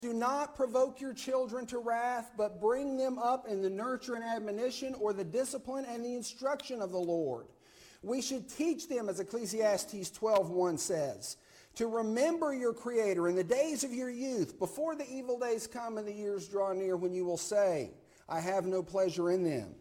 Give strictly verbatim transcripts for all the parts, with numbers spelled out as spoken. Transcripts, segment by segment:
Do not provoke your children to wrath, but bring them up in the nurture and admonition, or the discipline and the instruction of the Lord. We should teach them, as Ecclesiastes twelve one says, to remember your Creator in the days of your youth, before the evil days come and the years draw near, when you will say, I have no pleasure in them.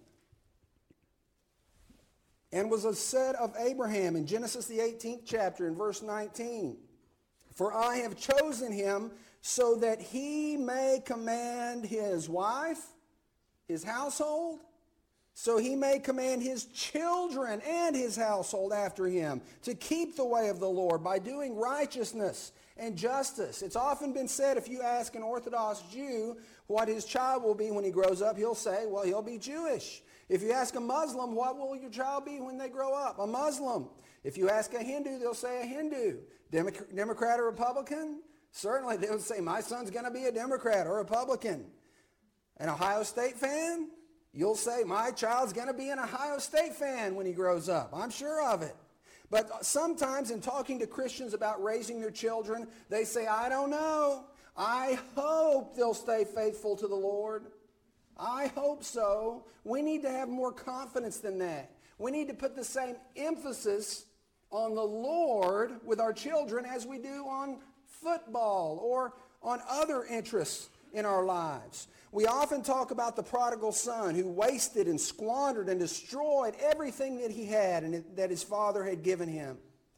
And was said of Abraham in Genesis the eighteenth chapter in verse nineteen, for I have chosen him so that he may command his wife, his household, so he may command his children and his household after him to keep the way of the Lord by doing righteousness and justice. It's often been said, if you ask an Orthodox Jew what his child will be when he grows up, he'll say, well, he'll be Jewish. If you ask a Muslim, what will your child be when they grow up? A Muslim. If you ask a Hindu, they'll say a Hindu. Demo- Democrat or Republican? Certainly they'll say, my son's going to be a Democrat or Republican. An Ohio State fan? You'll say, my child's going to be an Ohio State fan when he grows up. I'm sure of it. But sometimes in talking to Christians about raising their children, they say, I don't know. I hope they'll stay faithful to the Lord. I hope so. We need to have more confidence than that. We need to put the same emphasis on the Lord with our children as we do on football or on other interests in our lives. We often talk about the prodigal son who wasted and squandered and destroyed everything that he had and that his father had given him.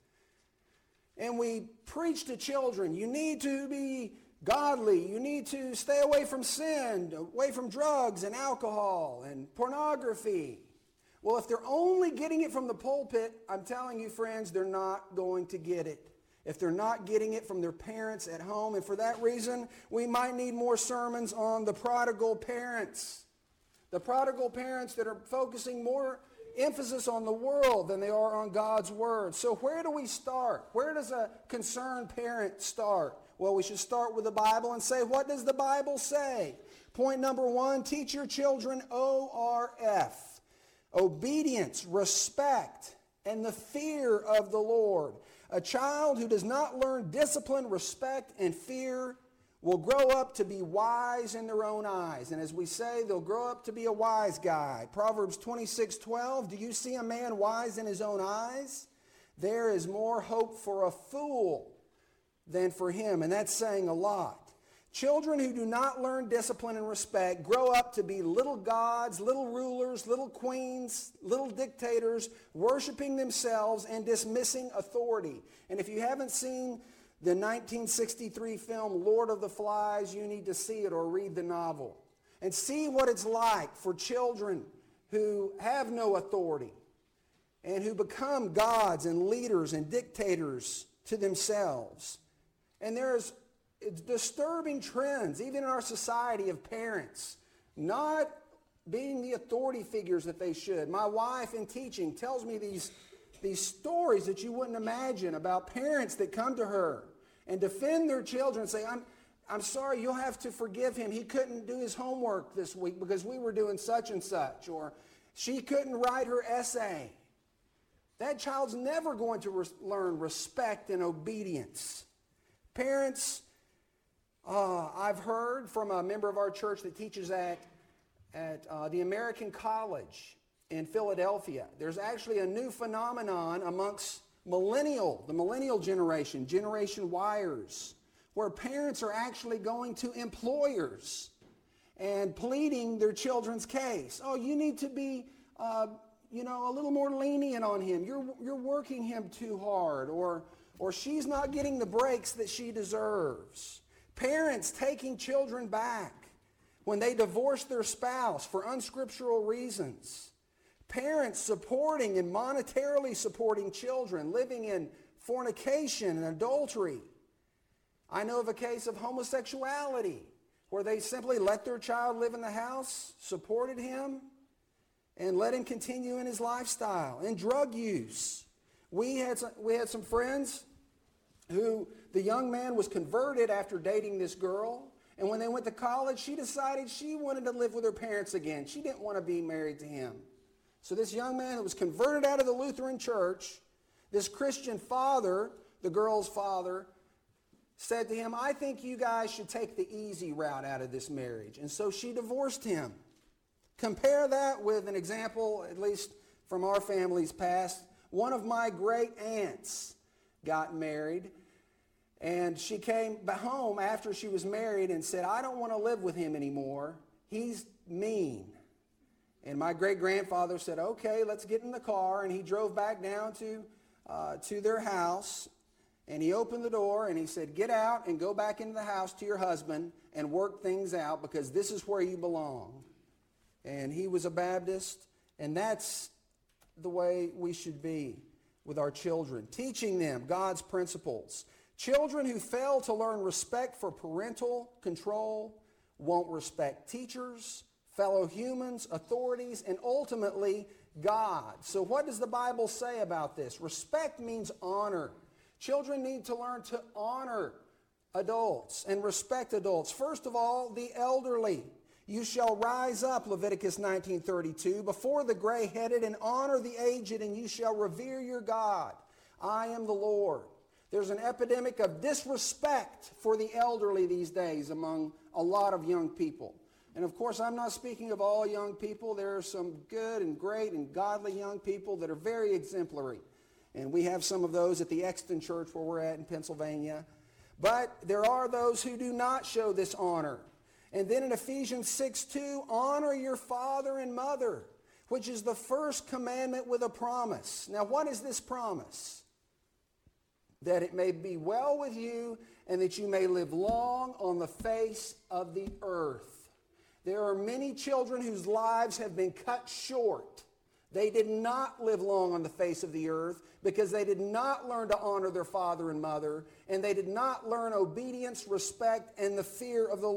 And we preach to children, you need to be godly, you need to stay away from sin, away from drugs and alcohol and pornography. Well, if they're only getting it from the pulpit, I'm telling you, friends, they're not going to get it. If they're not getting it from their parents at home. And for that reason, we might need more sermons on the prodigal parents. The prodigal parents that are focusing more emphasis on the world than they are on God's word. So where do we start? Where does a concerned parent start? Well, we should start with the Bible and say, what does the Bible say? Point number one, teach your children O R F. Obedience, respect, and the fear of the Lord. A child who does not learn discipline, respect, and fear will grow up to be wise in their own eyes. And as we say, they'll grow up to be a wise guy. Proverbs twenty-six twelve, do you see a man wise in his own eyes? There is more hope for a fool than for him. And that's saying a lot. Children who do not learn discipline and respect grow up to be little gods, little rulers, little queens, little dictators, worshiping themselves and dismissing authority. And if you haven't seen the nineteen sixty-three film Lord of the Flies, you need to see it or read the novel. And see what it's like for children who have no authority and who become gods and leaders and dictators to themselves. And there's disturbing trends, even in our society, of parents not being the authority figures that they should. My wife in teaching tells me these, these stories that you wouldn't imagine about parents that come to her and defend their children and say, I'm, I'm sorry, you'll have to forgive him. He couldn't do his homework this week because we were doing such and such. Or she couldn't write her essay. That child's never going to res- learn respect and obedience. Parents, Uh, I've heard from a member of our church that teaches at, at uh, the American College in Philadelphia. There's actually a new phenomenon amongst millennial, the millennial generation, Generation Yers, where parents are actually going to employers and pleading their children's case. Oh, you need to be, uh, you know, a little more lenient on him. You're, you're working him too hard, or, or she's not getting the breaks that she deserves. Parents taking children back when they divorce their spouse for unscriptural reasons. Parents supporting and monetarily supporting children living in fornication and adultery. I know of a case of homosexuality where they simply let their child live in the house, supported him, and let him continue in his lifestyle. And drug use. We had some, we had some friends who the young man was converted after dating this girl. And when they went to college, she decided she wanted to live with her parents again. She didn't want to be married to him. So this young man who was converted out of the Lutheran church, this Christian father, the girl's father, said to him, I think you guys should take the easy route out of this marriage. And so she divorced him. Compare that with an example, at least from our family's past. One of my great aunts got married, and she came back home after she was married and said, I don't want to live with him anymore. He's mean. And my great-grandfather said, okay, let's get in the car. And he drove back down to, uh, to their house. And he opened the door and he said, get out and go back into the house to your husband and work things out, because this is where you belong. And he was a Baptist. And that's the way we should be with our children, teaching them God's principles. Children who fail to learn respect for parental control won't respect teachers, fellow humans, authorities, and ultimately God. So what does the Bible say about this? Respect means honor. Children need to learn to honor adults and respect adults. First of all, the elderly. You shall rise up, Leviticus nineteen thirty-two, before the gray-headed, and honor the aged, and you shall revere your God. I am the Lord. There's an epidemic of disrespect for the elderly these days among a lot of young people. And of course, I'm not speaking of all young people. There are some good and great and godly young people that are very exemplary. And we have some of those at the Exton Church where we're at in Pennsylvania. But there are those who do not show this honor. And then in Ephesians six two, honor your father and mother, which is the first commandment with a promise. Now, what is this promise? That it may be well with you and that you may live long on the face of the earth. There are many children whose lives have been cut short. They did not live long on the face of the earth because they did not learn to honor their father and mother, and they did not learn obedience, respect, and the fear of the Lord.